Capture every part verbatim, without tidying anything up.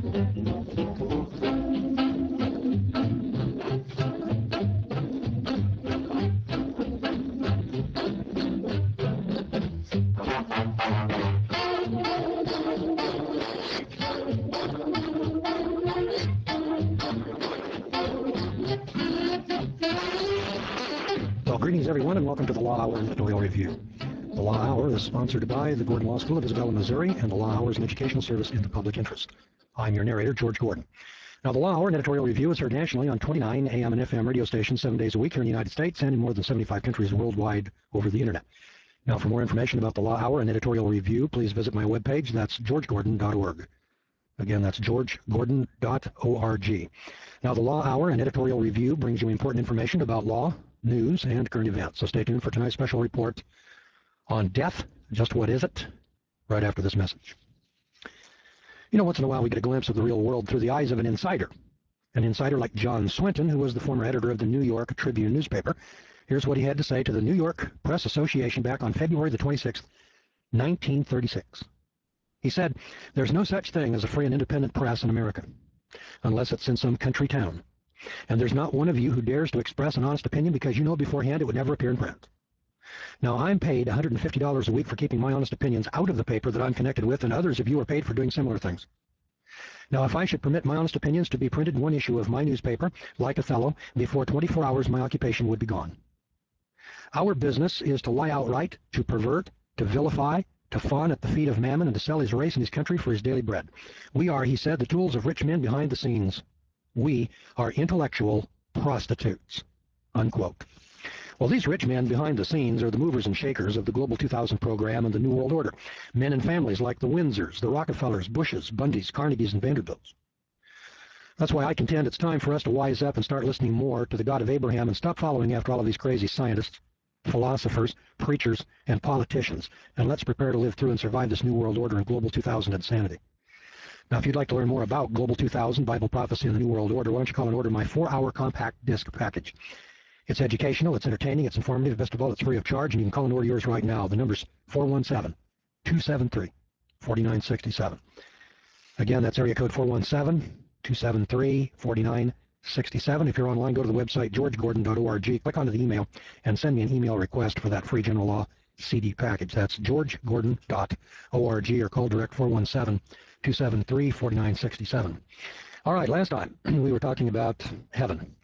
Well, greetings everyone, and welcome to the Law Hour Editorial Review. The Law Hour is sponsored by the Gordon Law School of Isabella, Missouri, and the Law Hour is an educational service in the public interest. I'm your narrator, George Gordon. Now, the Law Hour and Editorial Review is heard nationally on twenty-nine A M and F M radio stations seven days a week here in the United States and in more than seventy-five countries worldwide over the Internet. Now, for more information about the Law Hour and Editorial Review, please visit my webpage. That's george gordon dot org. Again, that's george gordon dot org. Now, the Law Hour and Editorial Review brings you important information about law, news, and current events. So stay tuned for tonight's special report on death. Just what is it? Right after this message. You know, once in a while we get a glimpse of the real world through the eyes of an insider. An insider like John Swinton, who was the former editor of the New York Tribune newspaper. Here's what he had to say to the New York Press Association back on February the twenty-sixth, nineteen thirty-six. He said, "There's no such thing as a free and independent press in America, unless it's in some country town. And there's not one of you who dares to express an honest opinion because you know beforehand it would never appear in print. Now, I'm paid one hundred fifty dollars a week for keeping my honest opinions out of the paper that I'm connected with, and others of you are paid for doing similar things. Now, if I should permit my honest opinions to be printed in one issue of my newspaper, like Othello, before twenty-four hours my occupation would be gone. Our business is to lie outright, to pervert, to vilify, to fawn at the feet of Mammon, and to sell his race and his country for his daily bread. We are," he said, "the tools of rich men behind the scenes. We are intellectual prostitutes." Unquote. Well, these rich men behind the scenes are the movers and shakers of the Global two thousand program and the New World Order. Men and families like the Windsors, the Rockefellers, Bushes, Bundys, Carnegies, and Vanderbilts. That's why I contend it's time for us to wise up and start listening more to the God of Abraham and stop following after all of these crazy scientists, philosophers, preachers, and politicians. And let's prepare to live through and survive this New World Order and Global two thousand insanity. Now, if you'd like to learn more about Global two thousand, Bible Prophecy, and the New World Order, why don't you call and order my four-hour compact disc package. It's educational, it's entertaining, it's informative, best of all, it's free of charge, and you can call and order yours right now. The number's four one seven, two seven three, four nine six seven. Again, that's area code four one seven, two seven three, four nine six seven. If you're online, go to the website george gordon dot org, click onto the email, and send me an email request for that free general law C D package. That's george gordon dot org, or call direct four one seven, two seven three, four nine six seven. All right, last time we were talking about heaven.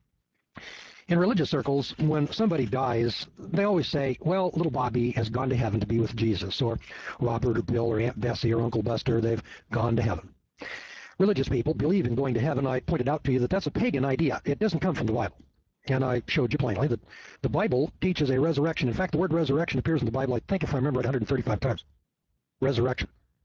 In religious circles, when somebody dies, they always say, well, little Bobby has gone to heaven to be with Jesus, or Robert or Bill or Aunt Bessie or Uncle Buster, they've gone to heaven. Religious people believe in going to heaven. I pointed out to you that that's a pagan idea. It doesn't come from the Bible. And I showed you plainly that the Bible teaches a resurrection. In fact, the word resurrection appears in the Bible, I think if I remember it, one hundred thirty-five times. Resurrection.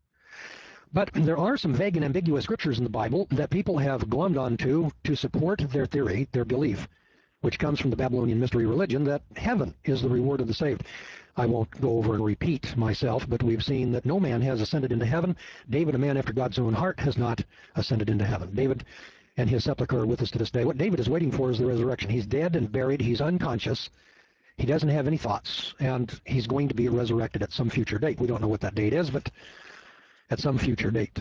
But there are some vague and ambiguous scriptures in the Bible that people have glommed onto to support their theory, their belief, which comes from the Babylonian mystery religion, that heaven is the reward of the saved. I won't go over and repeat myself, but we've seen that no man has ascended into heaven. David, a man after God's own heart, has not ascended into heaven. David and his sepulchre are with us to this day. What David is waiting for is the resurrection. He's dead and buried. He's unconscious. He doesn't have any thoughts, and he's going to be resurrected at some future date. We don't know what that date is, but at some future date.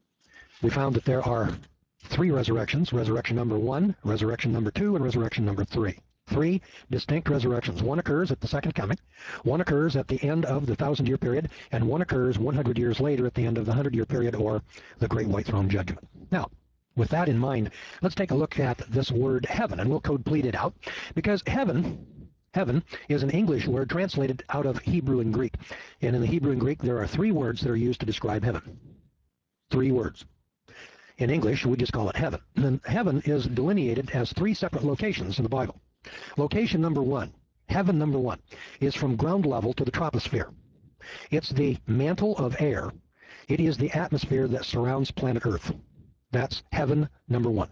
We found that there are three resurrections: resurrection number one, resurrection number two, and resurrection number three. Three distinct resurrections. One occurs at the second coming, one occurs at the end of the thousand-year period, and one occurs one hundred years later at the end of the hundred-year period, or the Great White Throne Judgment. Now, with that in mind, let's take a look at this word heaven, and we'll code plead it out, because heaven, heaven is an English word translated out of Hebrew and Greek. And in the Hebrew and Greek, there are three words that are used to describe heaven. Three words. In English, we just call it heaven. And heaven is delineated as three separate locations in the Bible. Location number one, heaven number one, is from ground level to the troposphere. It's the mantle of air. It is the atmosphere that surrounds planet Earth. That's heaven number one.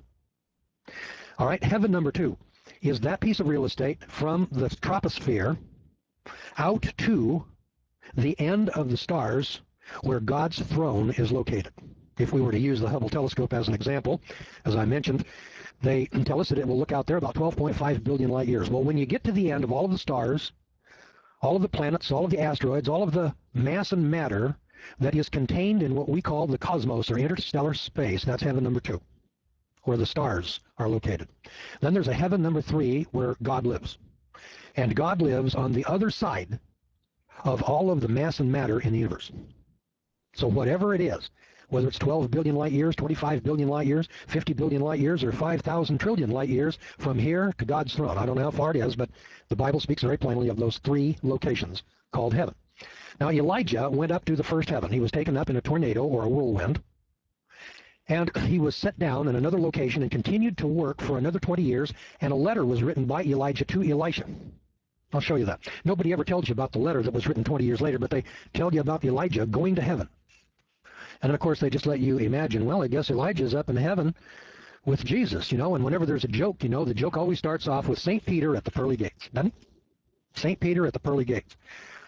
All right, heaven number two is that piece of real estate from the troposphere out to the end of the stars where God's throne is located. If we were to use the Hubble telescope as an example, as I mentioned, they tell us that it will look out there about twelve point five billion light years. Well, when you get to the end of all of the stars, all of the planets, all of the asteroids, all of the mass and matter that is contained in what we call the cosmos, or interstellar space. That's heaven number two, where the stars are located. Then there's a heaven number three where God lives. And God lives on the other side of all of the mass and matter in the universe. So whatever it is, whether it's twelve billion light years, twenty-five billion light years, fifty billion light years, or five thousand trillion light years from here to God's throne. I don't know how far it is, but the Bible speaks very plainly of those three locations called heaven. Now, Elijah went up to the first heaven. He was taken up in a tornado or a whirlwind, and he was set down in another location and continued to work for another twenty years, and a letter was written by Elijah to Elisha. I'll show you that. Nobody ever tells you about the letter that was written twenty years later, but they tell you about Elijah going to heaven. And of course, they just let you imagine, well, I guess Elijah's up in heaven with Jesus, you know, and whenever there's a joke, you know, the joke always starts off with Saint Peter at the pearly gates, doesn't it? Saint Peter at the pearly gates.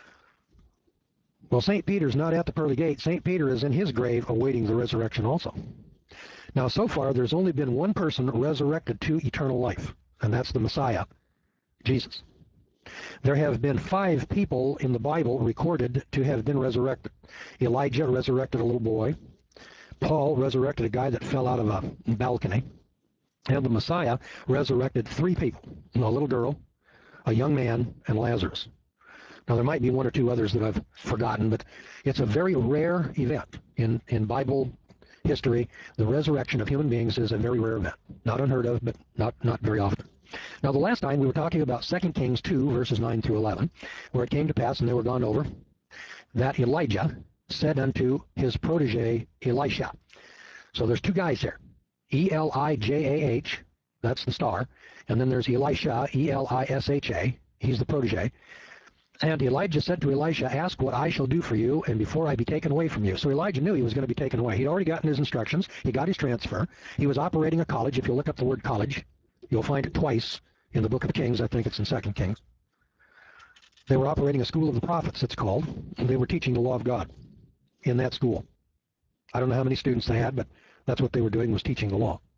Well, Saint Peter's not at the pearly gates. Saint Peter is in his grave awaiting the resurrection also. Now, so far, there's only been one person resurrected to eternal life, and that's the Messiah, Jesus. There have been five people in the Bible recorded to have been resurrected. Elijah resurrected a little boy. Paul resurrected a guy that fell out of a balcony. And the Messiah resurrected three people, a little girl, a young man, and Lazarus. Now, there might be one or two others that I've forgotten, but it's a very rare event in, in Bible history. The resurrection of human beings is a very rare event. Not unheard of, but not, not very often. Now, the last time we were talking about Second Kings two, verses nine through eleven, where it came to pass, and they were gone over, that Elijah said unto his protege Elisha. So there's two guys here, E L I J A H, that's the star, and then there's Elisha, E L I S H A, he's the protege. And Elijah said to Elisha, ask what I shall do for you, and before I be taken away from you. So Elijah knew he was going to be taken away. He'd already gotten his instructions. He got his transfer. He was operating a college. If you look up the word college, you'll find it twice in the book of Kings. I think it's in Second Kings. They were operating a school of the prophets, it's called, and they were teaching the law of God in that school. I don't know how many students they had, but that's what they were doing, was teaching the law.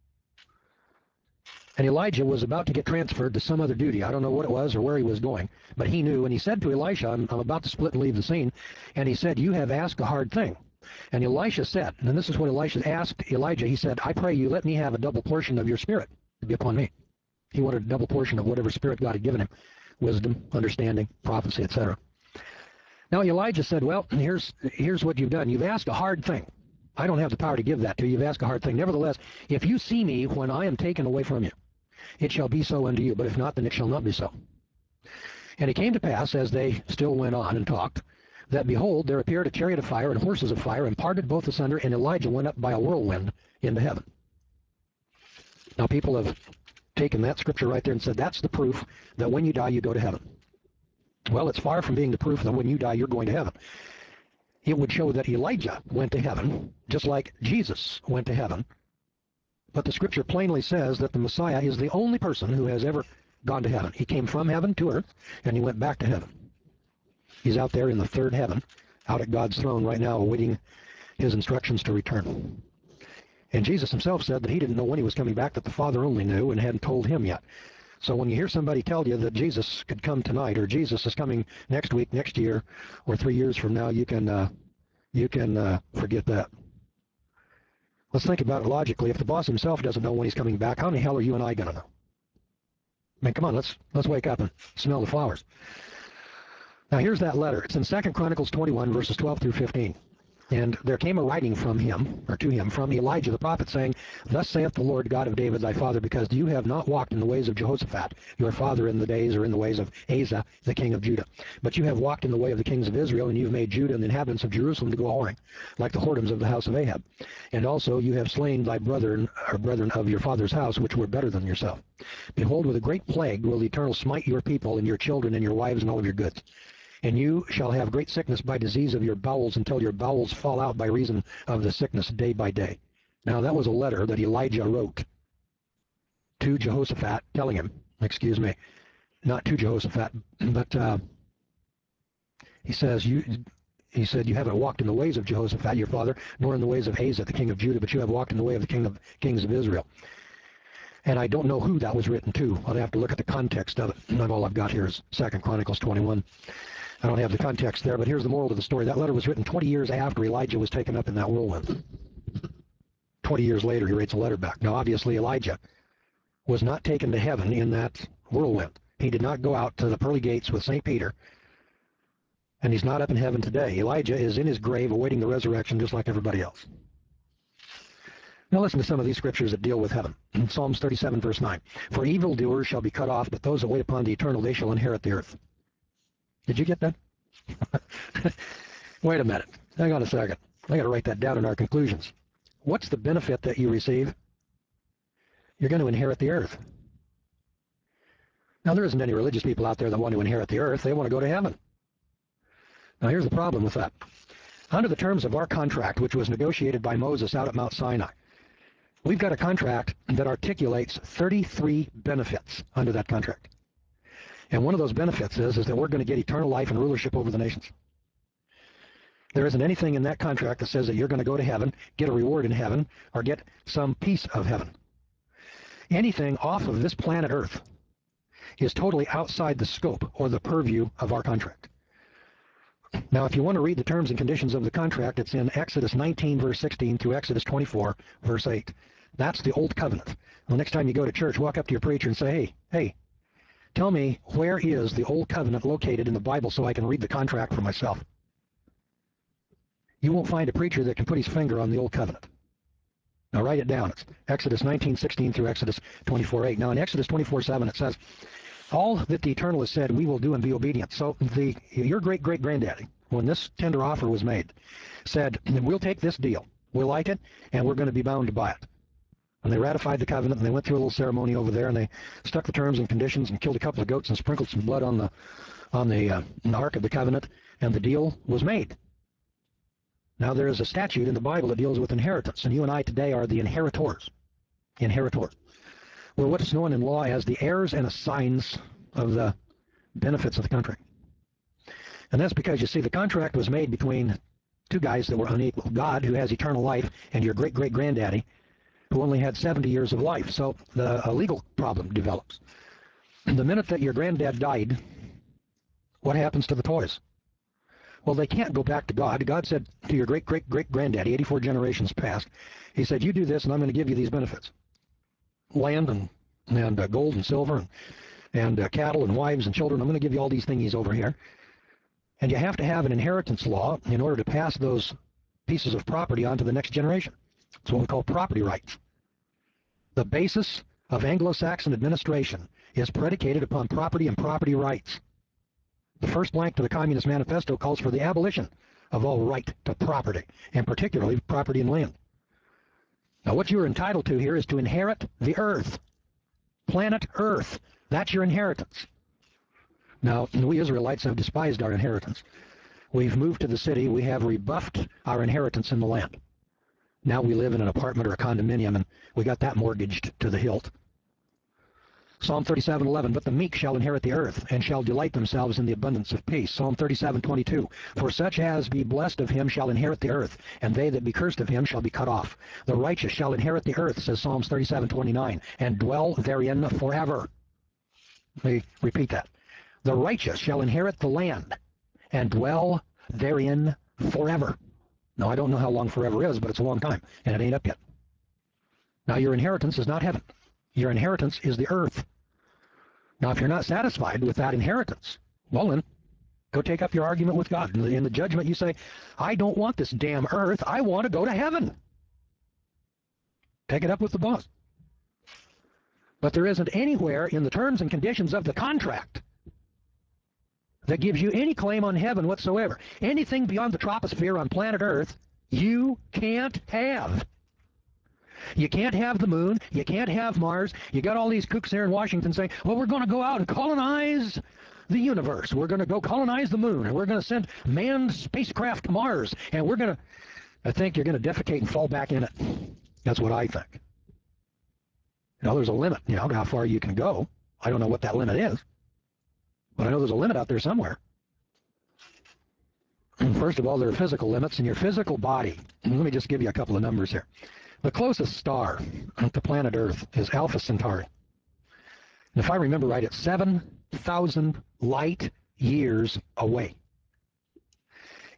And Elijah was about to get transferred to some other duty. I don't know what it was or where he was going, but he knew, and he said to Elisha, I'm, I'm about to split and leave the scene, and he said, you have asked a hard thing. And Elisha said, and this is what Elisha asked Elijah, he said, I pray you let me have a double portion of your spirit to be upon me. He wanted a double portion of whatever spirit God had given him, wisdom, understanding, prophecy, et cetera. Now Elijah said, well, here's, here's what you've done. You've asked a hard thing. I don't have the power to give that to you. You've asked a hard thing. Nevertheless, if you see me when I am taken away from you, it shall be so unto you, but if not, then it shall not be so. And it came to pass, as they still went on and talked, that behold, there appeared a chariot of fire and horses of fire, and parted both asunder, and Elijah went up by a whirlwind into heaven. Now people have taken that scripture right there and said that's the proof that when you die you go to heaven. Well, it's far from being the proof that when you die you're going to heaven. It would show that Elijah went to heaven, just like Jesus went to heaven. But the scripture plainly says that the Messiah is the only person who has ever gone to heaven. He came from heaven to earth, and he went back to heaven. He's out there in the third heaven, out at God's throne right now, awaiting his instructions to return. And Jesus himself said that he didn't know when he was coming back, that the Father only knew and hadn't told him yet. So when you hear somebody tell you that Jesus could come tonight, or Jesus is coming next week, next year, or three years from now, you can, uh, you can uh, forget that. Let's think about it logically. If the boss himself doesn't know when he's coming back, how in the hell are you and I going to know? I mean, come on, let's, let's wake up and smell the flowers. Now here's that letter. It's in Second Chronicles twenty-one, verses twelve through fifteen. And there came a writing from him, or to him, from Elijah the prophet, saying, Thus saith the Lord God of David thy father, because you have not walked in the ways of Jehoshaphat, your father in the days, or in the ways of Asa, the king of Judah. But you have walked in the way of the kings of Israel, and you have made Judah and the inhabitants of Jerusalem to go a-whoring, like the whoredoms of the house of Ahab. And also you have slain thy brethren, or brethren of your father's house, which were better than yourself. Behold, with a great plague will the Eternal smite your people, and your children, and your wives, and all of your goods. And you shall have great sickness by disease of your bowels, until your bowels fall out by reason of the sickness day by day. Now that was a letter that Elijah wrote to Jehoshaphat, telling him, excuse me, not to Jehoshaphat, but uh, he says, you, he said, you haven't walked in the ways of Jehoshaphat, your father, nor in the ways of Asa, the king of Judah, but you have walked in the way of the king of, kings of Israel. And I don't know who that was written to. I'll have to look at the context of it. Not all I've got here is Second Chronicles twenty-one. I don't have the context there, but here's the moral of the story. That letter was written twenty years after Elijah was taken up in that whirlwind. twenty years later, he writes a letter back. Now, obviously, Elijah was not taken to heaven in that whirlwind. He did not go out to the pearly gates with Saint Peter, and he's not up in heaven today. Elijah is in his grave awaiting the resurrection just like everybody else. Now listen to some of these scriptures that deal with heaven. In Psalms thirty-seven, verse nine. For evildoers shall be cut off, but those that wait upon the eternal, they shall inherit the earth. Did you get that? Wait a minute. Hang on a second. I got to write that down in our conclusions. What's the benefit that you receive? You're going to inherit the earth. Now, there isn't any religious people out there that want to inherit the earth. They want to go to heaven. Now, here's the problem with that. Under the terms of our contract, which was negotiated by Moses out at Mount Sinai, we've got a contract that articulates thirty-three benefits under that contract. And one of those benefits is, is that we're going to get eternal life and rulership over the nations. There isn't anything in that contract that says that you're going to go to heaven, get a reward in heaven, or get some piece of heaven. Anything off of this planet Earth is totally outside the scope or the purview of our contract. Now, if you want to read the terms and conditions of the contract, it's in Exodus nineteen, verse sixteen through Exodus twenty-four, verse eight. That's the Old Covenant. The next time you go to church, walk up to your preacher and say, hey, hey, tell me, where is the Old Covenant located in the Bible so I can read the contract for myself? You won't find a preacher that can put his finger on the Old Covenant. Now write it down. It's Exodus nineteen, sixteen through Exodus twenty-four, eight. Now in Exodus twenty-four, seven it says, all that the Eternal has said, we will do and be obedient. So the your great-great-granddaddy, when this tender offer was made, said, we'll take this deal. We'll like it, and we're going to be bound to buy it. And they ratified the covenant, and they went through a little ceremony over there, and they stuck the terms and conditions and killed a couple of goats and sprinkled some blood on the on the, uh, on the Ark of the Covenant, and the deal was made. Now there is a statute in the Bible that deals with inheritance, and you and I today are the inheritors. Inheritors. We're what's known in law as the heirs and assigns of the benefits of the contract. And that's because, you see, the contract was made between two guys that were unequal. God, who has eternal life, and your great-great-granddaddy, who only had seventy years of life. So the, a legal problem develops. The minute that your granddad died, what happens to the toys? Well, they can't go back to God. God said to your great-great-great-granddaddy, eighty-four generations past, he said, you do this and I'm going to give you these benefits. Land and, and uh, gold and silver and, and uh, cattle and wives and children. I'm going to give you all these thingies over here. And you have to have an inheritance law in order to pass those pieces of property on to the next generation. It's what we call property rights. The basis of Anglo-Saxon administration is predicated upon property and property rights. The first blank to the Communist Manifesto calls for the abolition of all right to property, and particularly property and land. Now, what you're entitled to here is to inherit the earth, planet Earth. That's your inheritance. Now, we Israelites have despised our inheritance. We've moved to the city. We have rebuffed our inheritance in the land. Now we live in an apartment or a condominium, and we got that mortgaged to the hilt. Psalm thirty-seven, eleven, but the meek shall inherit the earth, and shall delight themselves in the abundance of peace. Psalm thirty-seven, twenty-two, for such as be blessed of him shall inherit the earth, and they that be cursed of him shall be cut off. The righteous shall inherit the earth, says Psalms thirty-seven, twenty-nine, and dwell therein forever. Let me repeat that. The righteous shall inherit the land, and dwell therein forever. Now, I don't know how long forever is, but it's a long time, and it ain't up yet. Now, your inheritance is not heaven. Your inheritance is the earth. Now, if you're not satisfied with that inheritance, well then, go take up your argument with God. In the, in the judgment, you say, I don't want this damn earth. I want to go to heaven. Take it up with the boss. But there isn't anywhere in the terms and conditions of the contract that gives you any claim on heaven whatsoever. Anything beyond the troposphere on planet Earth, you can't have. You can't have the moon. You can't have Mars. You got all these kooks there in Washington saying, well, we're going to go out and colonize the universe. We're going to go colonize the moon, and we're going to send manned spacecraft to Mars, and we're going to, I think you're going to defecate and fall back in it. That's what I think. You know, there's a limit, you know, to how far you can go. I don't know what that limit is, but I know there's a limit out there somewhere. First of all, there are physical limits in your physical body. Let me just give you a couple of numbers here. The closest star to planet Earth is Alpha Centauri. And if I remember right, it's seven thousand light years away.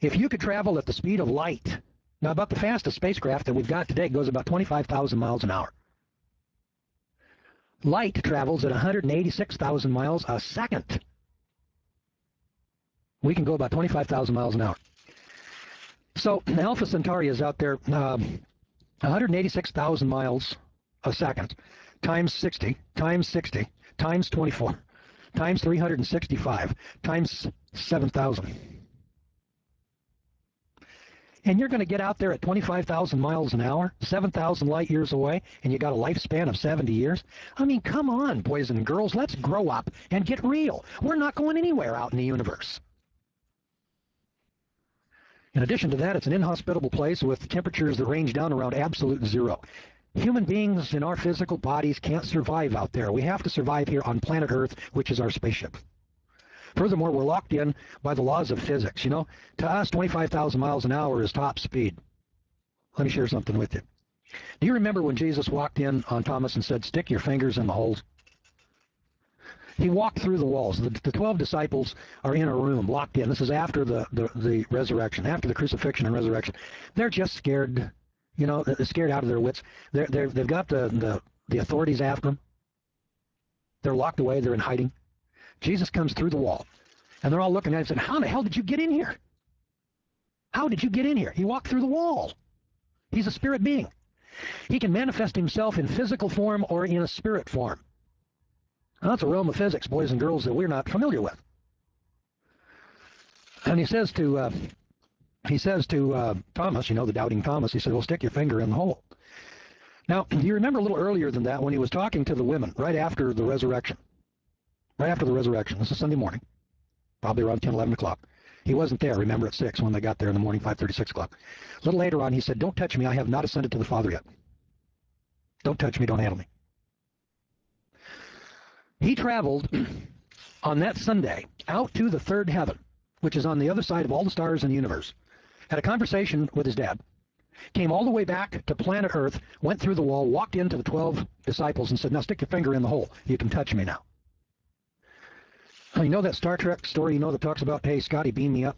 If you could travel at the speed of light, now about the fastest spacecraft that we've got today goes about twenty-five thousand miles an hour. Light travels at one hundred eighty-six thousand miles a second. We can go about twenty-five thousand miles an hour. So Alpha Centauri is out there uh, one hundred eighty-six thousand miles a second, times sixty, times sixty, times twenty-four, times three hundred sixty-five, times seven thousand. And you're going to get out there at twenty-five thousand miles an hour, seven thousand light years away, and you got a lifespan of seventy years? I mean, come on, boys and girls, let's grow up and get real. We're not going anywhere out in the universe. In addition to that, it's an inhospitable place with temperatures that range down around absolute zero. Human beings in our physical bodies can't survive out there. We have to survive here on planet Earth, which is our spaceship. Furthermore, we're locked in by the laws of physics. You know, to us, twenty-five thousand miles an hour is top speed. Let me share something with you. Do you remember when Jesus walked in on Thomas and said, stick your fingers in the holes? He walked through the walls. The, the twelve disciples are in a room, locked in. This is after the, the, the resurrection, after the crucifixion and resurrection. They're just scared, you know, scared out of their wits. They're, they're, they've got the, the, the authorities after them. They're locked away. They're in hiding. Jesus comes through the wall, and they're all looking at him and saying, how the hell did you get in here? How did you get in here? He walked through the wall. He's a spirit being. He can manifest himself in physical form or in a spirit form. Now, that's a realm of physics, boys and girls, that we're not familiar with. And he says to uh, he says to uh, Thomas, you know, the doubting Thomas, he said, well, stick your finger in the hole. Now, do you remember a little earlier than that when he was talking to the women right after the resurrection? Right after the resurrection. This is Sunday morning, probably around ten, eleven o'clock. He wasn't there, remember, at six when they got there in the morning, five thirty, six o'clock. A little later on, he said, don't touch me. I have not ascended to the Father yet. Don't touch me. Don't handle me. He traveled on that Sunday out to the third heaven, which is on the other side of all the stars in the universe, had a conversation with his dad, came all the way back to planet Earth, went through the wall, walked into the twelve disciples and said, now stick your finger in the hole. You can touch me now. You know that Star Trek story, you know, that talks about, hey, Scotty, beam me up?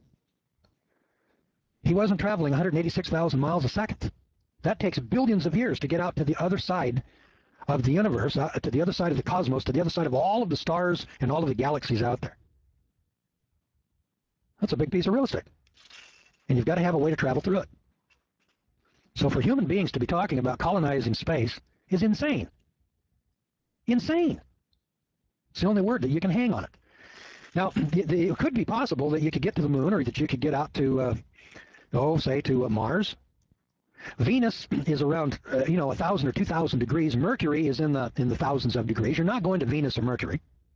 He wasn't traveling one hundred eighty-six thousand miles a second. That takes billions of years to get out to the other side of the universe, uh, to the other side of the cosmos, to the other side of all of the stars and all of the galaxies out there. That's a big piece of real estate. And you've got to have a way to travel through it. So for human beings to be talking about colonizing space is insane. Insane. It's the only word that you can hang on it. Now, it could be possible that you could get to the moon, or that you could get out to, uh, oh, say, to uh, Mars. Venus is around, uh, you know, a thousand or two thousand degrees. Mercury is in the in the thousands of degrees. You're not going to Venus or Mercury,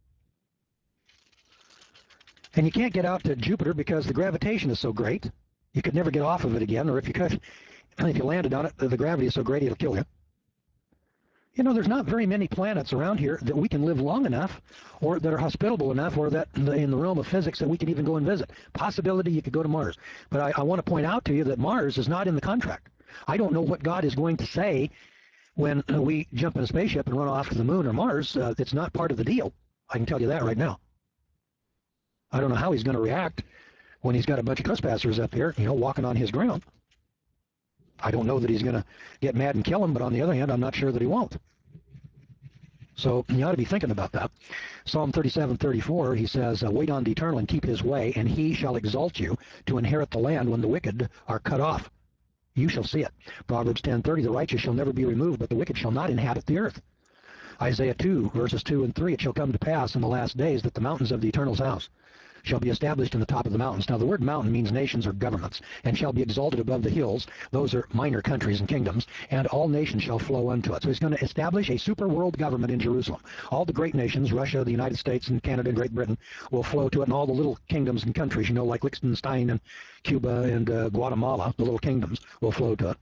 and you can't get out to Jupiter because the gravitation is so great. You could never get off of it again, or if you could, if you landed on it, the gravity is so great it'll kill you. You know, there's not very many planets around here that we can live long enough, or that are hospitable enough, or that in the realm of physics that we can even go and visit. Possibility you could go to Mars. But I, I want to point out to you that Mars is not in the contract. I don't know what God is going to say when we jump in a spaceship and run off to the moon or Mars. Uh, it's not part of the deal. I can tell you that right now. I don't know how he's going to react when he's got a bunch of trespassers up here, you know, walking on his ground. I don't know that he's going to get mad and kill him, but on the other hand, I'm not sure that he won't. So you ought to be thinking about that. Psalm thirty-seven thirty-four, he says, wait on the Eternal and keep his way, and he shall exalt you to inherit the land when the wicked are cut off. You shall see it. Proverbs ten thirty, the righteous shall never be removed, but the wicked shall not inhabit the earth. Isaiah two, verses two and three, it shall come to pass in the last days that the mountains of the Eternal's house shall be established in the top of the mountains. Now, the word mountain means nations or governments, and shall be exalted above the hills. Those are minor countries and kingdoms, and all nations shall flow unto it. So he's going to establish a super world government in Jerusalem. All the great nations, Russia, the United States, and Canada, and Great Britain, will flow to it, and all the little kingdoms and countries, you know, like Liechtenstein and Cuba and uh, Guatemala, the little kingdoms, will flow to it.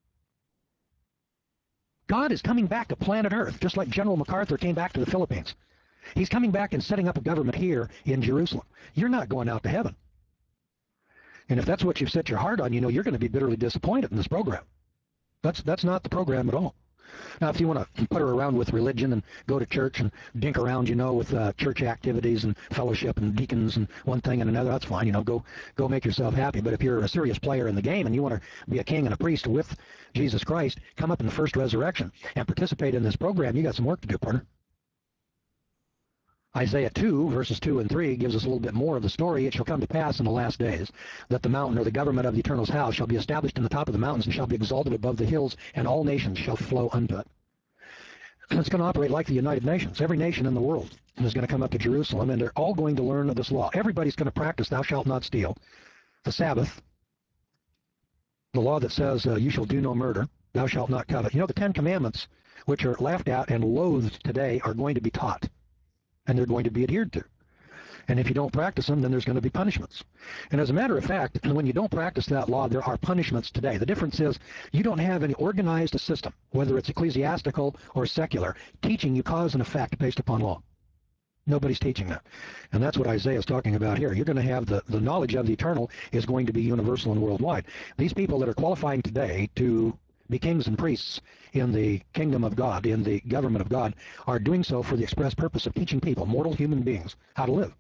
God is coming back to planet Earth, just like General MacArthur came back to the Philippines. He's coming back and setting up a government here in Jerusalem. You're not going out to heaven. And if that's what you've set your heart on, you know, you're going to be bitterly disappointed in this program. That's, that's not the program at all. Now, if you want to put her around with religion and go to church and dink around, you know, with uh, church activities and fellowship and deacons and one thing and another, that's fine. You know, go go make yourself happy. But if you're a serious player in the game and you want to be a king and a priest with Jesus Christ, come up in the first resurrection and participate in this program. You got some work to do, partner. Isaiah two, verses two and three, gives us a little bit more of the story. It shall come to pass in the last days that the mountain or the government of the Eternal's house shall be established in the top of the mountains and shall be exalted above the hills, and all nations shall flow unto it. It's going to operate like the United Nations. Every nation in the world is going to come up to Jerusalem, and they're all going to learn of this law. Everybody's going to practice thou shalt not steal, the Sabbath, the law that says uh, you shall do no murder, thou shalt not covet. You know, the Ten Commandments, which are laughed at and loathed today, are going to be taught. And they're going to be adhered to. And if you don't practice them, then there's going to be punishments. And as a matter of fact, when you don't practice that law, there are punishments today. The difference is you don't have any organized system, whether it's ecclesiastical or secular, teaching you cause and effect based upon law. Nobody's teaching that. And that's what Isaiah is talking about here. You're going to have the, the knowledge of the eternal is going to be universal and worldwide. These people that are qualifying today to be kings and priests in the kingdom of God, in the government of God, are doing so for the express purpose of teaching people, mortal human beings, how to live.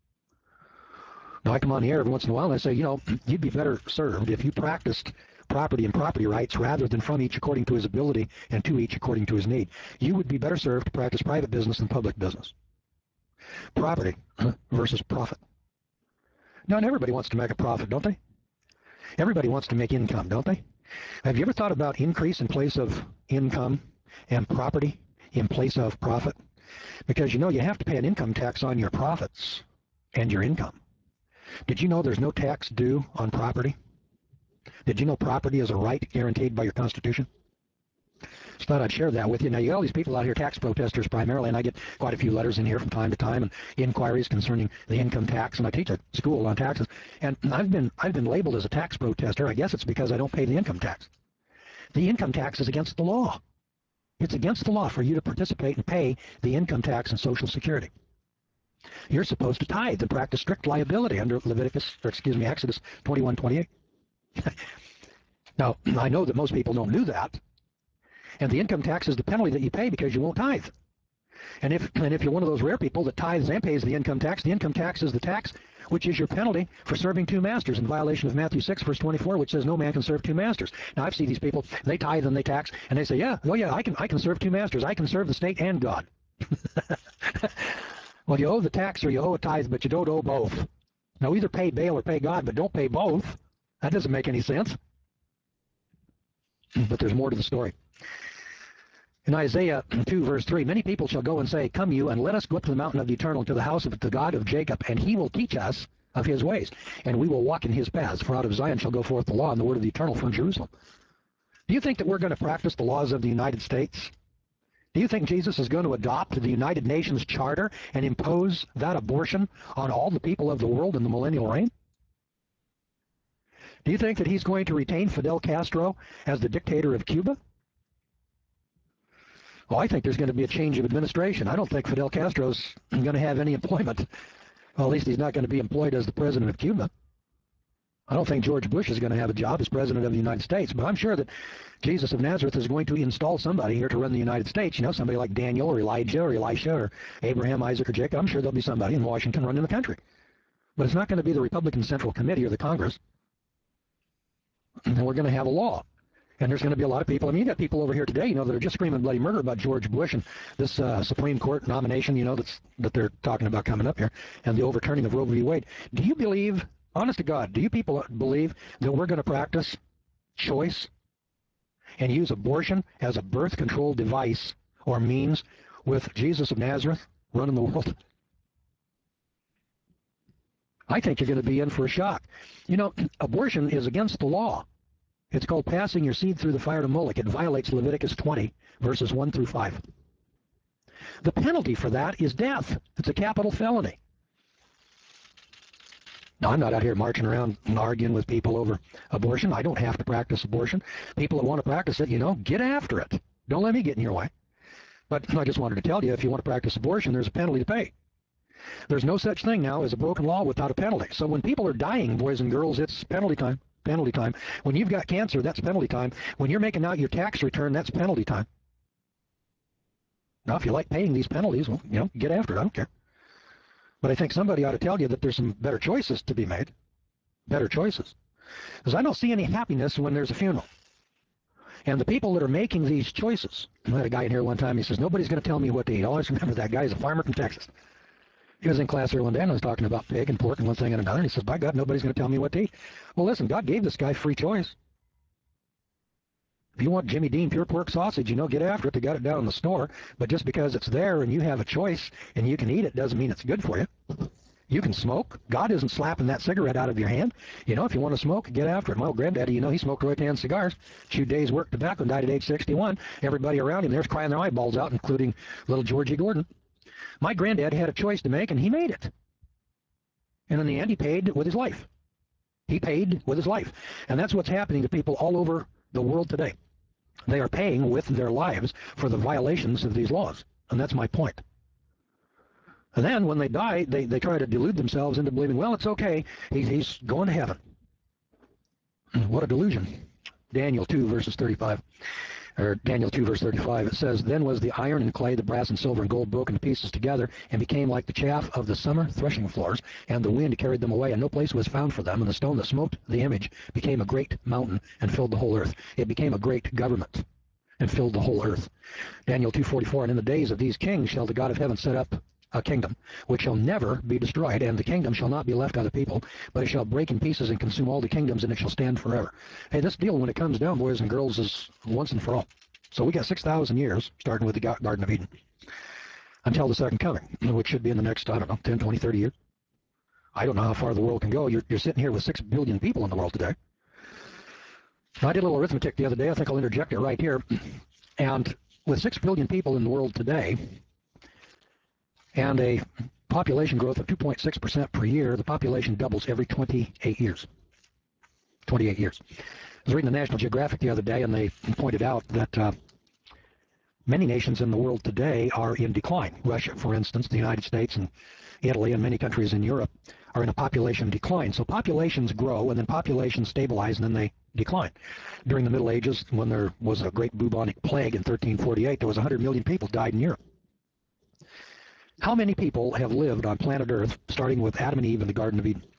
Now, I come on the air every once in a while and I say, you know, you'd be better served if you practiced property and property rights rather than from each according to his ability and to each according to his need. You would be better served to practice private business than public business. Property versus profit. Now, and everybody wants to make a profit, don't they? Everybody wants to make income, don't they? Have you ever thought about increase in place of income and property in place of profit? Because you know you have to pay an income tax on your profits and your income. Did you know there's no tax due on property? Did you know property is a right guaranteed by your Constitution? Just thought I'd share that with you. Now, you got all these people out here, tax protesters primarily, and I get quite a few letters in here from time to time and inquiries concerning the income tax, and I teach a school on taxes. And I've been I've been labeled as a tax protester. I guess it's because I don't pay the income tax. The income tax is against the law. It's against the law for you to participate and pay the income tax and Social Security. You're supposed to tithe and practice strict liability under Leviticus, or excuse me, Exodus twenty-one twenty-eight. Now, I know that most people don't do that. And the income tax is the penalty that you pay because you won't tithe. And if and if you're one of those rare people that tithes and pays the income tax, the income tax is the tax which is your penalty for serving two masters in violation of Matthew six, verse twenty-four, which says no man can serve two masters. Now, I've seen these people, they tithe and they tax, and they say, yeah, oh yeah, I can, I can serve two masters. I can serve the state and God. Well, you owe the tax or you owe a tithe, but you don't owe both. Now, either pay bail or pay God, but don't pay both. That doesn't make any sense. But there's more to the story. In Isaiah two, verse three, many people shall go and say, come you, and let us go up to the mountain of the eternal, to the house of the God of Jacob, and he will teach us of his ways, and we will walk in his paths. For out of Zion shall go forth the law and the word of the eternal from Jerusalem. Do you think that we're going to practice the laws of the United States? Do you think Jesus is going to adopt the United Nations Charter and impose that abortion on all the people of the world in the millennial reign? Do you think that he's going to retain Fidel Castro as the dictator of Cuba? Well, I think there's going to be a change of administration. I don't think Fidel Castro's going to have any employment. Well, at least he's not going to be employed as the president of Cuba. I don't think George Bush is going to have a job as president of the United States, but I'm sure that Jesus of Nazareth is going to install somebody here to run the United States. You know, somebody like Daniel or Elijah or Elisha or Abraham, Isaac, or Jacob. I'm sure there'll be somebody in Washington running the country. But it's not going to be the Republican Central Committee or the Congress. And we're going to have a law. And there's going to be a lot of people. I mean, you got people over here today, you know, that are just screaming bloody murder about George Bush and this uh, Supreme Court nomination, you know, that's that they're talking about coming up here, and the overturning of Roe v. Wade. Do you believe, honest to God, do you people believe that we're going to practice choice and use abortion as a birth control device or means with Jesus of Nazareth running the world? I think you're going to be in for a shock. You know, abortion is against the law. It's called passing your seed through the fire to Moloch. It violates Leviticus twenty, verses one through five. The penalty for that is death. It's a capital felony. Now, I'm not out here marching around and arguing with people over abortion. I don't have to practice abortion. People that want to practice it, you know, get after it. Don't let me get in your way. But I just wanted to tell you, if you want to practice abortion, there's a penalty to pay. There's no such thing now as a broken law without a penalty. So when people are dying, boys and girls, it's penalty time. Penalty time. When you've got cancer, that's penalty time. When you're making out your tax return, that's penalty time. Now, if you like paying these penalties, well, you know, get after it. I don't care. But I think somebody ought to tell you that there's some better choices to be made. Better choices. Because I don't see any happiness when there's a funeral. And the people that are making these choices, I had a guy in here one time, he says, nobody's going to tell me what to eat. I always remember that guy. He's a farmer from Texas. He was in class here one day, and I was talking about pig and pork and one thing and another, and he says, by God, nobody's going to tell me what to eat. Well, listen, God gave this guy free choice. If you want Jimmy Dean pure pork sausage, you know, get after it. They got it down in the store. But just because it's there and you have a choice and you can eat it doesn't mean it's good for you. You can smoke. God isn't slapping that cigarette out of your hand. You know, if you want to smoke, get after it. My old granddaddy, you know, he smoked Roy Tan cigars, chewed days work tobacco, and died at age sixty-one. Everybody around him there's crying their eyeballs out, including little Georgie Gordon. My granddad had a choice to make, and he made it. And in the end, he paid with his life. He paid with his life. And that's what's happening to people all over the world today. They are paying with their lives for the violations of these laws. And that's my point. And then when they die, they, they try to delude themselves into believing, well, it's okay. He's, he's going to heaven. What a delusion. Daniel two, verses thirty-five. Or Daniel two, verse thirty-five. It says, then was the iron and clay, the brass and silver and gold broken to pieces together, and became like the chaff of the summer threshing floors, and the wind carried them away, and no place was found for them. And the stone that smote the image became a great mountain and filled the whole earth. It became a great government and filled the whole earth. Daniel two forty-four, and in the days of these kings shall the God of heaven set up a kingdom which shall never be destroyed, and the kingdom shall not be left other people, but it shall break in pieces and consume all the kingdoms, and it shall stand forever. Hey, this deal, when it comes down, boys and girls, is once and for all. So we got six thousand years, starting with the Garden of Eden, until the second coming, which should be in the next, I don't know, ten, twenty, thirty years. I don't know how far the world can go. You're, you're sitting here with six billion people in the world today. Now, I did a little arithmetic the other day. I think I'll interject it right here. And with six billion people in the world today, and a population growth of two point six percent per year, the population doubles every twenty-eight years. twenty-eight years. I was reading the National Geographic the other day, and they pointed out that uh, many nations in the world today are in decline. Russia, for instance, the United States, and Italy, and many countries in Europe are in a population decline. So populations grow, and then populations stabilize, and then they decline. During the Middle Ages, when there was a great bubonic plague in thirteen forty-eight, there was one hundred million people died in Europe. How many people have lived on planet Earth, starting with Adam and Eve in the Garden of Eden?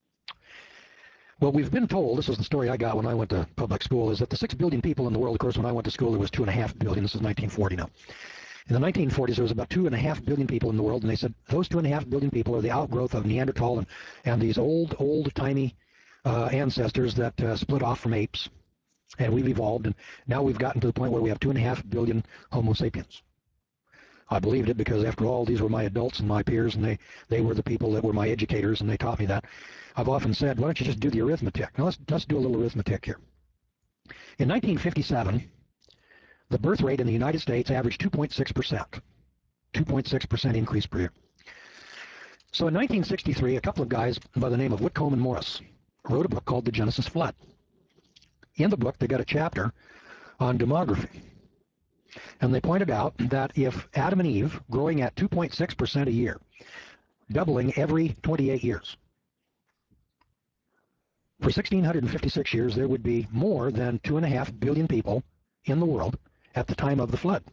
Well, we've been told, this is the story I got when I went to public school, is that the six billion people in the world, of course, when I went to school, there was two and a half billion. This is nineteen forty now. In the nineteen forties, there was about two and a half billion people in the world, and they said those two and a half billion people are the outgrowth of Neanderthal and, and these old, old-timey uh, ancestors that uh, split off from apes, and we've evolved, and now we've gotten to the point where we have two and a half billion Homo sapiens. I believed it because, after all, these were my adults and my peers, and they, they were the people that were my educators, and they taught me that. I've often said, why don't you just do the arithmetic? Now, let's, let's do a little arithmetic here. In nineteen fifty-seven, the birth rate in the United States averaged two point six percent. two point six percent increase per year. So in nineteen sixty-three, a couple of guys by the name of Whitcomb and Morris wrote a book called The Genesis Flood. In the book, they got a chapter on demography. And they pointed out that if Adam and Eve, growing at two point six percent a year, doubling every twenty-eight years, for one thousand six hundred fifty-six years, there would be more than two and a half billion people in the world at the time of the flood.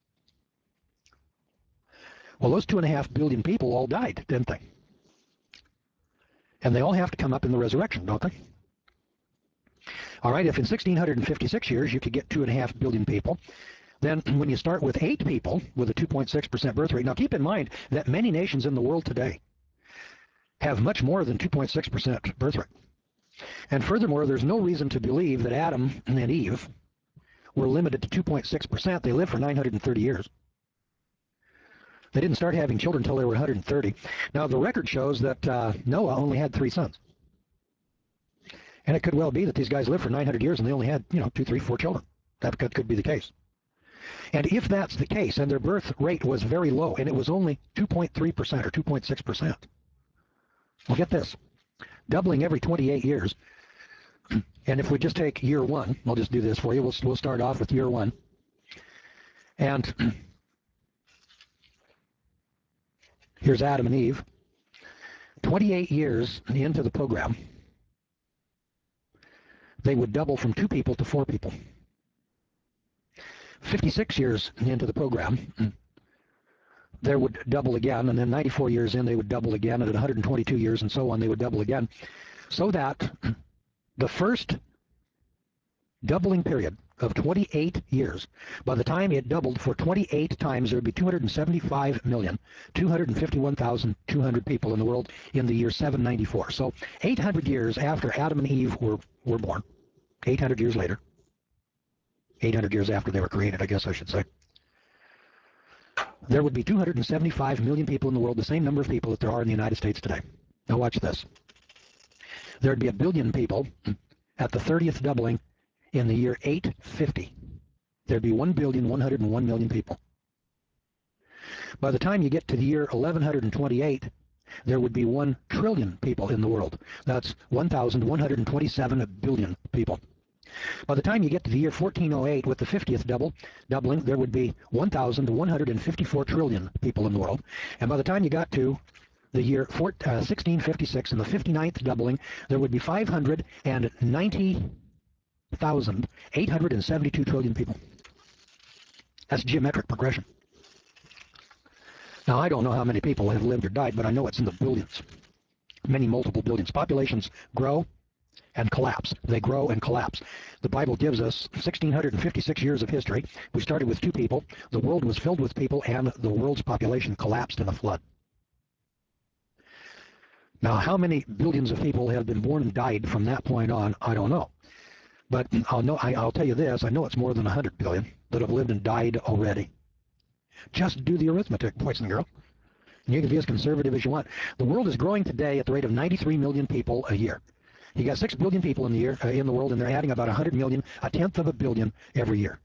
Well, those two and a half billion people all died, didn't they? And they all have to come up in the resurrection, don't they? All right, if in one thousand six hundred fifty-six years you could get two and a half billion people, then when you start with eight people with a two point six percent birth rate, now keep in mind that many nations in the world today have much more than two point six percent birth rate. And furthermore, there's no reason to believe that Adam and Eve were limited to two point six percent. They lived for nine hundred thirty years. They didn't start having children until they were one hundred thirty. Now, the record shows that uh, Noah only had three sons. And it could well be that these guys lived for nine hundred years and they only had, you know, two, three, four children. That could, could be the case. And if that's the case, and their birth rate was very low, and it was only two point three percent or two point six percent, well, get this, doubling every twenty-eight years, and if we just take year one, I'll just do this for you, we'll, we'll start off with year one, and here's Adam and Eve, twenty-eight years into the program, they would double from two people to four people. fifty-six years into the program, there would double again, and then ninety-four years in, they would double again, and at one hundred twenty-two years and so on, they would double again, so that the first doubling period of twenty-eight years, by the time it doubled for twenty-eight times, there would be two hundred seventy-five million, two hundred fifty-one thousand two hundred people in the world in the year seven ninety-four. So eight hundred years after Adam and Eve were, were born, eight hundred years later, eight hundred years after they were created, I guess I should say, there would be two hundred seventy-five million people in the world, the same number of people that there are in the United States today. Now watch this. There would be a billion people at the thirtieth doubling in the year eight fifty. There'd be one billion one hundred one million people. By the time you get to the year eleven twenty-eight, there would be one trillion people in the world. That's one thousand one hundred twenty-seven billion people. By the time you get to the year fourteen oh eight, with the fiftieth double, doubling, there would be one thousand one hundred fifty-four trillion people in the world. And by the time you got to the year four, uh, sixteen fifty-six and the fifty-ninth doubling, there would be five hundred ninety thousand eight hundred seventy-two trillion people. That's geometric progression. Now, I don't know how many people have lived or died, but I know it's in the billions, many multiple billions. Populations grow and collapse. They grow and collapse. The Bible gives us one thousand six hundred fifty-six years of history. We started with two people. The world was filled with people, and the world's population collapsed in a flood. Now, how many billions of people have been born and died from that point on, I don't know. But I'll, know, I, I'll tell you this, I know it's more than one hundred billion that have lived and died already. Just do the arithmetic, boys and girls. And you can be as conservative as you want. The world is growing today at the rate of ninety-three million people a year. You got six billion people in the year uh, in the world, and they're adding about one hundred million, a tenth of a billion every year.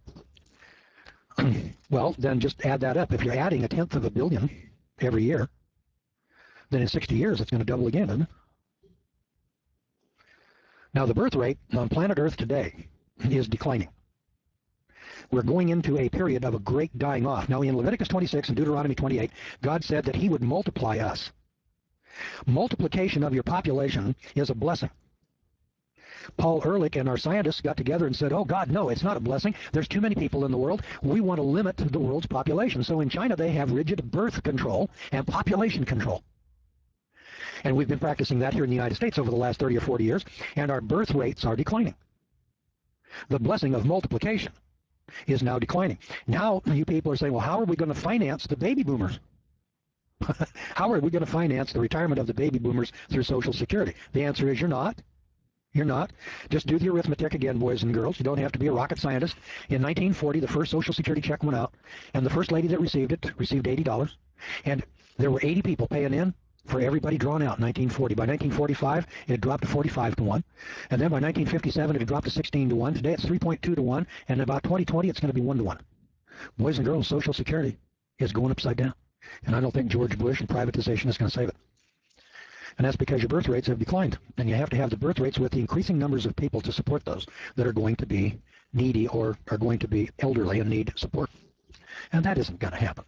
Well, then just add that up. If you're adding a tenth of a billion every year, then in sixty years it's going to double again, isn't it? Now, the birth rate on planet Earth today is declining. We're going into a period of a great dying off. Now, in Leviticus twenty-six and Deuteronomy twenty-eight, God said that he would multiply us. Multiplication of your population is a blessing. Paul Ehrlich and our scientists got together and said, oh, God, no, it's not a blessing. There's too many people in the world. We want to limit the world's population. So in China, they have rigid birth control and population control. And we've been practicing that here in the United States over the last thirty or forty years, and our birth rates are declining. The blessing of multiplication is now declining. Now you people are saying, well, how are we going to finance the baby boomers? How are we going to finance the retirement of the baby boomers through Social Security? The answer is you're not. You're not. Just do the arithmetic again, boys and girls. You don't have to be a rocket scientist. In nineteen forty, the first Social Security check went out, and the first lady that received it received eighty dollars. And there were eighty people paying in for everybody drawn out in nineteen forty. By nineteen forty-five, it had dropped to forty-five to one. And then by nineteen fifty-seven, it had dropped to sixteen to one. Today, it's three point two to one. And in about twenty twenty, it's going to be one to one. Boys and girls, Social Security is going upside down. And I don't think George Bush and privatization is going to save it. And that's because your birth rates have declined. And you have to have the birth rates with the increasing numbers of people to support those that are going to be needy or are going to be elderly and need support. And that isn't going to happen.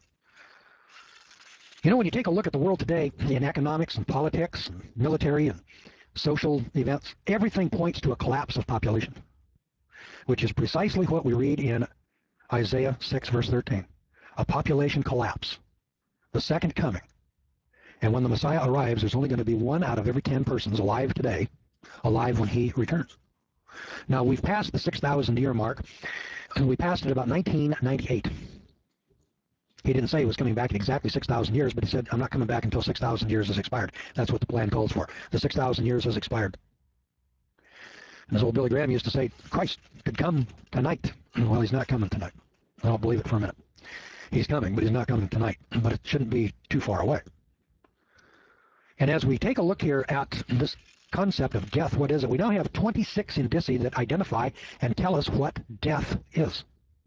You know, when you take a look at the world today in economics and politics and military and social events, everything points to a collapse of population, which is precisely what we read in Isaiah six, verse thirteen. A population collapse, the second coming. And when the Messiah arrives, there's only going to be one out of every ten persons alive today, alive when he returns. Now, we've passed the six thousand year mark, and we passed it about nineteen ninety-eight. He didn't say he was coming back in exactly six thousand years, but he said, I'm not coming back until six thousand years has expired. That's what the plan calls for. The six thousand years has expired. And as old Billy Graham used to say, Christ could come tonight. Well, he's not coming tonight. I don't believe it for a minute. He's coming, but he's not coming tonight. But it shouldn't be too far away. And as we take a look here at this concept of death, what is it? We now have twenty-six indicia that identify and tell us what death is.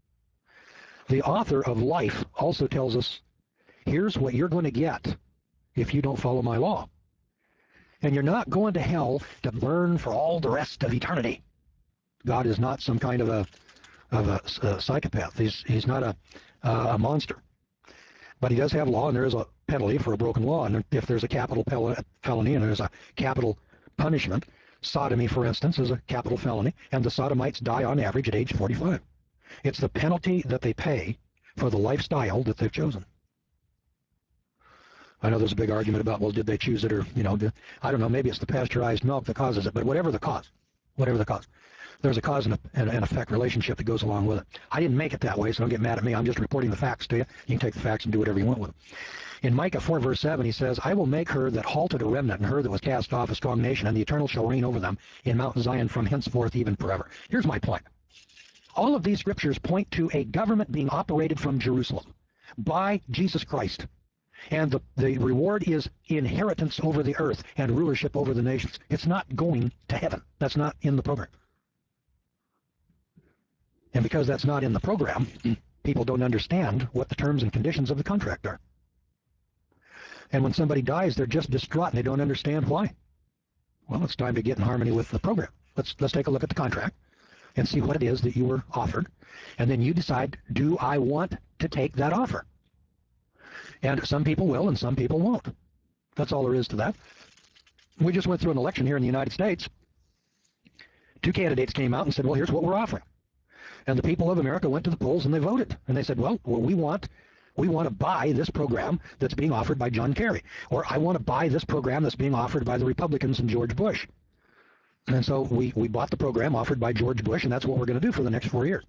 The author of Life also tells us, here's what you're going to get if you don't follow my law. And you're not going to hell to burn for all the rest of eternity. God is not some kind of a, of a, a psychopath. He's, he's not a, uh, a monster. But he does have law, and there is a penalty for a broken law. And if there's a capital felony and there's a capital punishment, sodomy, for instance, is a capital felony, and the sodomites die on average at age forty-five. It's the penalty that they pay for the lifestyle that they've chosen. I know there's a big argument about, well, did they choose it or, you know, did, I don't know, maybe it's the pasteurized milk that causes it, but whatever the cause, whatever the cause, there's a cause and, a, and an effect relationship that goes along with it. I didn't make it that way, so don't get mad at me. I'm just reporting the facts to you. You can take the facts and do whatever you want with them. In Micah four, verse seven, he says, I will make her that halted a remnant, and her that was cast off a strong nation, and the Eternal shall reign over them in Mount Zion from henceforth even forever. Here's my point. All of these scriptures point to a government being operated from Jerusalem by Jesus Christ. And the, the reward is inheritance over the earth and rulership over the nations. It's not going to heaven. That's not in the program. And because that's not in the program, people don't understand what the terms and conditions of the contract are. And when somebody dies, they're just distraught and they don't understand why. Well, it's time to get in harmony with the program. Let's, let's take a look at the contract and see what it is that you were offered. And then you decide, do I want to take that offer? And some people will and some people won't. That's all there is to that. We just went through an election here in the United States. Two candidates came out and said, well, here's what we're offering. And the people of America went to the polls and they voted. And they said, well, well we want we want to buy this program that's being offered by John Kerry. Or I want to buy this program that's being offered by the Republicans and George Bush. And so we, we bought the program offered by George Bush, and that's what we're going to do for the next four years.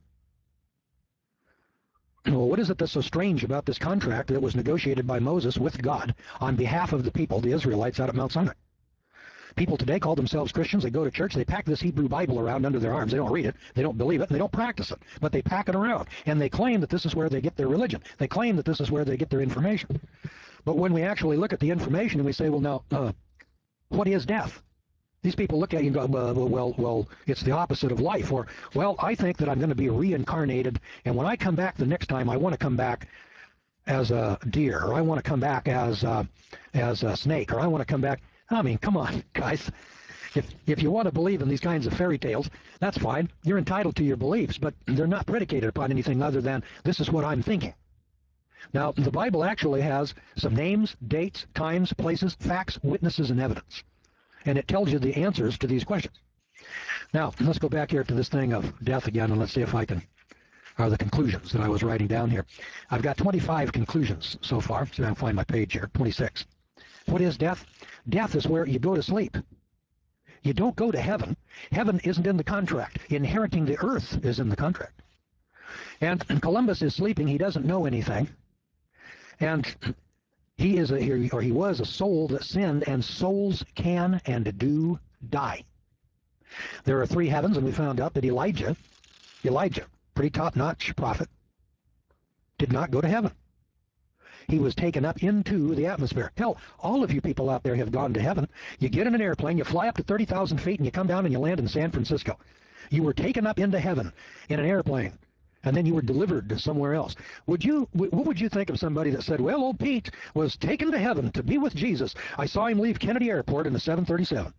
Well, what is it that's so strange about this contract that was negotiated by Moses with God on behalf of the people, the Israelites out at Mount Sinai? People today call themselves Christians. They go to church. They pack this Hebrew Bible around under their arms. They don't read it. They don't believe it. And they don't practice it. But they pack it around. And they claim that this is where they get their religion. They claim that this is where they get their information. But when we actually look at the information and we say, well, now, uh, what is death? These people look at you and go, well, well, well, it's the opposite of life. Or, well, I think that I'm going to be reincarnated. And when I come back the next time, I want to come back as a deer. Or I want to come back as, uh, as a snake. Or I want to come back. I mean, come on, guys. If, if you want to believe in these kinds of fairy tales, that's fine. You're entitled to your beliefs, but they're not predicated upon anything other than this is what I'm thinking. Now, the Bible actually has some names, dates, times, places, facts, witnesses, and evidence. And it tells you the answers to these questions. Now, let's go back here to this thing of death again, and let's see if I can, or the conclusions that I was writing down here. I've got twenty-five conclusions so far. See if I can find my page here, twenty-six. What is death? Death is where you go to sleep. You don't go to heaven. Heaven isn't in the contract. Inheriting the earth is in the contract. And Columbus is sleeping. He doesn't know anything. And he is a, or he was a soul that sinned, and souls can and do die. There are three heavens, and we found out that Elijah, Elijah, pretty top-notch prophet, did not go to heaven. He was taken up into the atmosphere. Hell, all of you people out there have gone to heaven. You get in an airplane, you fly up to thirty thousand feet, and you come down and you land in San Francisco. You were taken up into heaven in an airplane, and then you were delivered to somewhere else. Would you? What would you think of somebody that said, well, old Pete was taken to heaven to be with Jesus. I saw him leave Kennedy Airport in the seven thirty-seven.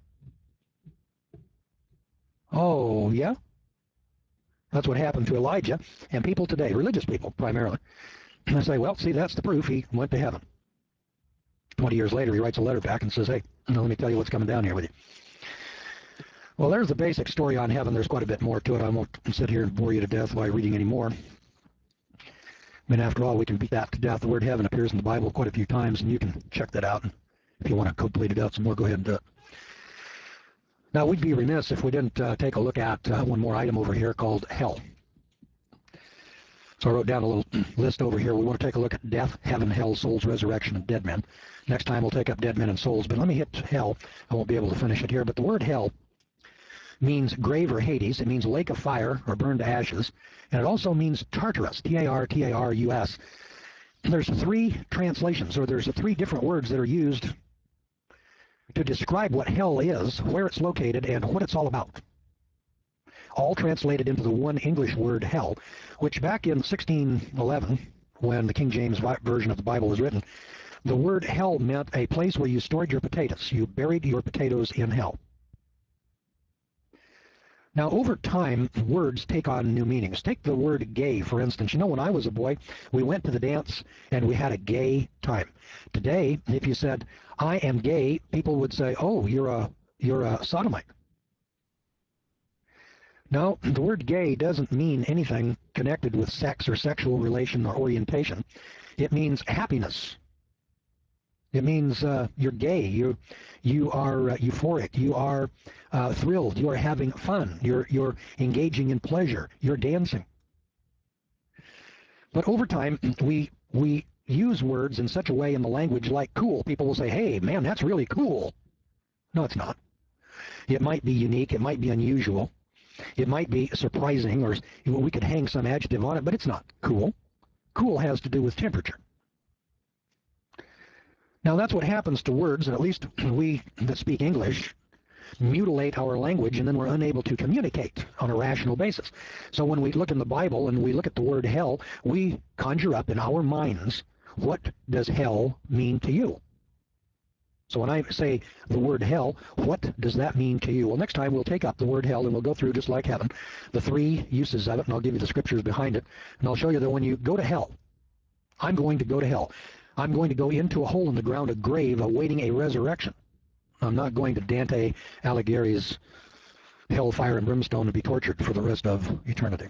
Oh, yeah? That's what happened to Elijah and people today, religious people primarily. And I say, well, see, that's the proof he went to heaven. twenty years later, he writes a letter back and says, hey, let me tell you what's coming down here with you. Well, there's the basic story on heaven. There's quite a bit more to it. I won't sit here and bore you to death by reading any more. I mean, after all, we can beat that to death. The word heaven appears in the Bible quite a few times, and you can check that out. And if you want to complete it out some more, go ahead and do it. Now, we'd be remiss if we didn't uh, take a look at uh, one more item over here called hell. So I wrote down a little list over here. We want to take a look at death, heaven, hell, souls, resurrection, and dead men. Next time we'll take up dead men and souls, but let me hit hell. I won't be able to finish it here, but the word hell means grave or Hades. It means lake of fire or burned to ashes. And it also means Tartarus, T A R T A R U S. There's three translations, or there's three different words that are used to describe what hell is, where it's located, and what it's all about. All translated into the one English word hell, which back in sixteen eleven, when the King James Version of the Bible was written, the word hell meant a place where you stored your potatoes. You buried your potatoes in hell. Now, over time, words take on new meanings. Take the word gay, for instance. You know, when I was a boy, we went to the dance and we had a gay time. Today, if you said, I am gay, people would say, oh, you're a, you're a sodomite. Now, the word gay doesn't mean anything connected with sex or sexual relation or orientation. It means happiness. It means uh, you're gay. You you are uh, euphoric. You are uh, thrilled. You are having fun. You're you're engaging in pleasure. You're dancing. But over time, we we use words in such a way in the language like cool. People will say, "Hey, man, that's really cool." No, it's not. It might be unique. It might be unusual. It might be surprising, or we could hang some adjective on it, but it's not cool. Cool has to do with temperature. Now, that's what happens to words, and at least we that speak English mutilate our language, and then we're unable to communicate on a rational basis. So when we look in the Bible and we look at the word hell, we conjure up in our minds, what does hell mean to you? So when I say the word hell, what does that mean to you? Well, next time we'll take up the word hell and we'll go through, just like heaven, the three uses of it, and I'll give you the scriptures behind it, and I'll show you that when you go to hell, I'm going to go to hell. I'm going to go into a hole in the ground, a grave, awaiting a resurrection. I'm not going to Dante Alighieri's hell, fire, and brimstone to be tortured for the rest of eternity.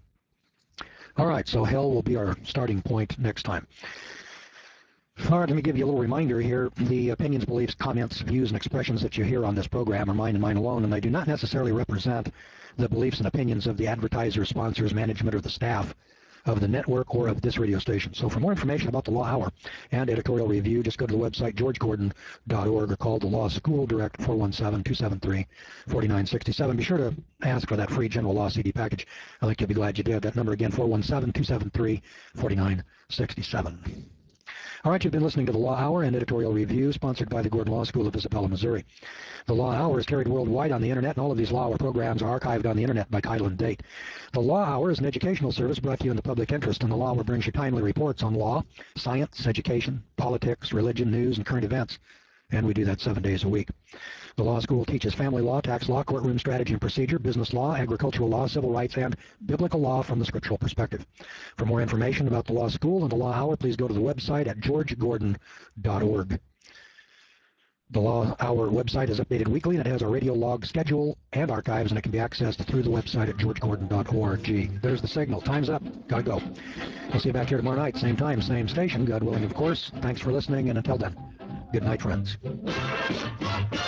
All right, so hell will be our starting point next time. All right, let me give you a little reminder here. The opinions, beliefs, comments, views, and expressions that you hear on this program are mine and mine alone, and they do not necessarily represent the beliefs and opinions of the advertisers, sponsors, management, or the staff of the network or of this radio station. So for more information about the Law Hour and editorial review, just go to the website george gordon dot org or call the Law School Direct four one seven, two seven three, four nine six seven. Be sure to ask for that free General Law C D package. I think you'll be glad you did. That number again, four one seven, two seven three, four nine six seven. All right, you've been listening to the Law Hour and editorial review, sponsored by the Gordon Law School of Isabella, Missouri. The Law Hour is carried worldwide on the Internet, and all of these Law Hour programs are archived on the Internet by title and date. The Law Hour is an educational service brought to you in the public interest, and the Law Hour brings you timely reports on law, science, education, politics, religion, news, and current events. And we do that seven days a week. The law school teaches family law, tax law, courtroom strategy and procedure, business law, agricultural law, civil rights, and biblical law from the scriptural perspective. For more information about the law school and the Law Hour, please go to the website at george gordon dot org. The Law Hour website is updated weekly, and it has a radio log schedule and archives, and it can be accessed through the website at george gordon dot org. There's the signal. Time's up. Gotta go. I'll see you back here tomorrow night, same time, same station, God willing, of course. Thanks for listening, and until then, good night, friends.